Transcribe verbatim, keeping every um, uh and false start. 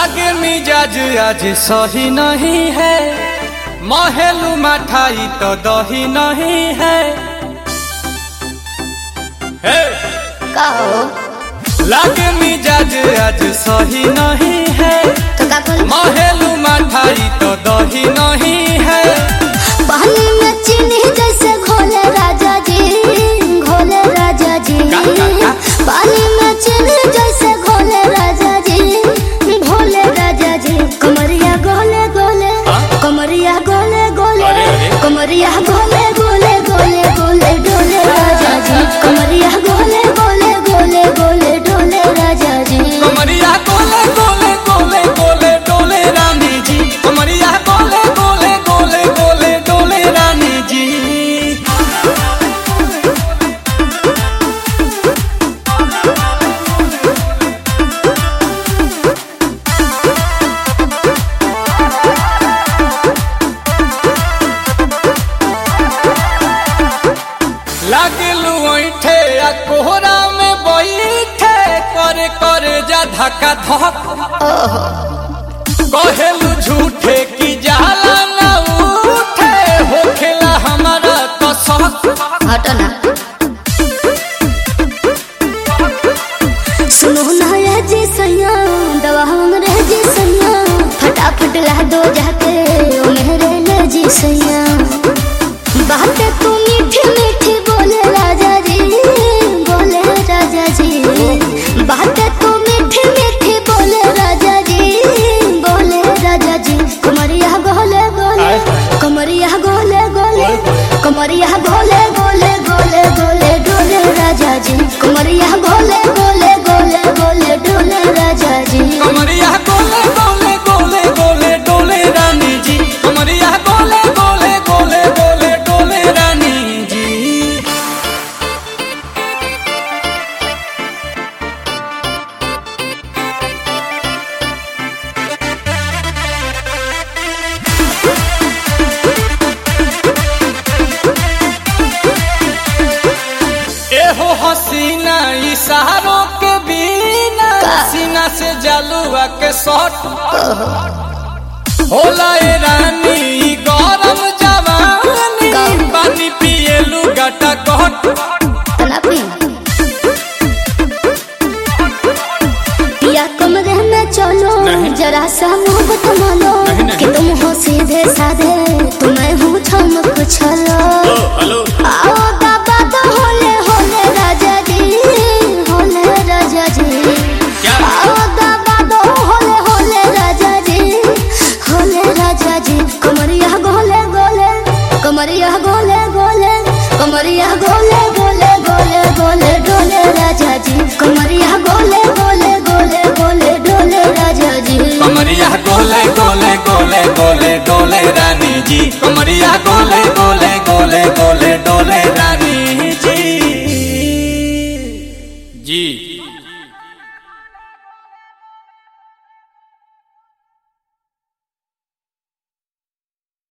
लागे मिजाज आज सही नहीं है, महलू मठाई तो दही नहीं है। हे कहो लागे मिजाज आज सही नहीं है, तो का बोल महलू मठाई तो दही नहीं है। पानी में चीनी जैसे घोले राजा जी, घोले राजा जी। का, का, का? पानी में चीनी जैसे घोले राजा जी, घोले राजा जी। कमरिया गोले गोले, कमरिया गोले गोले, अरे, अरे। कमरिया गोले गोले गोले गोले डोले राजा जी। कमरिया गोले गोले गोले गोले डोले राजा जी। कमरिया गोले गोले गोले गोले डोले रानी जी, कमरिया गोले गोले गोले गोले डोले रानी जी। लागलू ऐठे आ कोहरा में बैठे, करे करे जा धक्का धक। कहेलू झूठे की जाला ना उठे, होखेला हमारा तो शक। हटो ना सुनो ना ये जी सैया, दवा हमरे जी सैया। फटाफट ला दो जाके ओ मेरे ले जी सैया। बातें तू मीठी मीठी बोले राजा जी, बोले राजा जी। बातें तू मीठी मीठी बोले राजा जी, बोले राजा जी। कमरिया गोले गोले, कमरिया गोले गोले, कमरिया गोले गोले गोले गोले डोले राजा जी। कमरिया गोले गोले गोले गोले डोले राजा जी। कमरिया गोले गोले गोले गोले डोले रानी जी, कमरिया गोले गोले गोले गोले डोले रानी जी। एहो हसीना इशारों के बिना, सीना से जलुआ के शॉट होला ए रानी ई गरम जवानी। पानी पिए लुगाटा कट तना पी पिया कमरे में चलो, जरा सा मोहब्बत मानो। कि तुम हो सीधे साधे, तुम्हें हूँ चमक छलो। हेलो आओ बाबा तो होले होले राजा जी, होले राजा जी। आओ बाबा तो होले होले राजा जी, होले राजा जी। कमरिया गोले गोले, कमरिया गोले गोले, कमरिया गोले गोले गोले गोले डोले राजा जी। कमरिया गोले गोले गोले गोले डोले राजा जी। कमरिया गोले गोले गोले गोले